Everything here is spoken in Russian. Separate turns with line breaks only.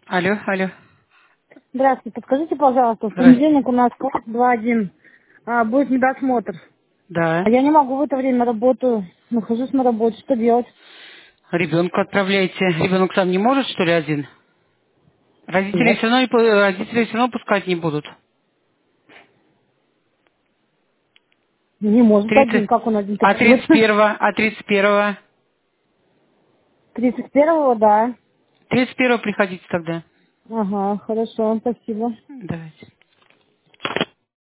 Алло, алло.
Здравствуйте, подскажите, пожалуйста, в
Здрасте.
понедельник у нас 2-1 будет медосмотр. А
Да.
я не могу в это время работаю, нахожусь на работе, что делать?
Ребенка отправляйте. Ребенок сам не может, что ли, один? Родители
Нет,
все равно, родители все равно пускать не будут.
не может
30,
один, как он один-то
а
придет?
31, а 31,
31-го, да.
31 приходите тогда.
Ага, хорошо, спасибо.
Давайте.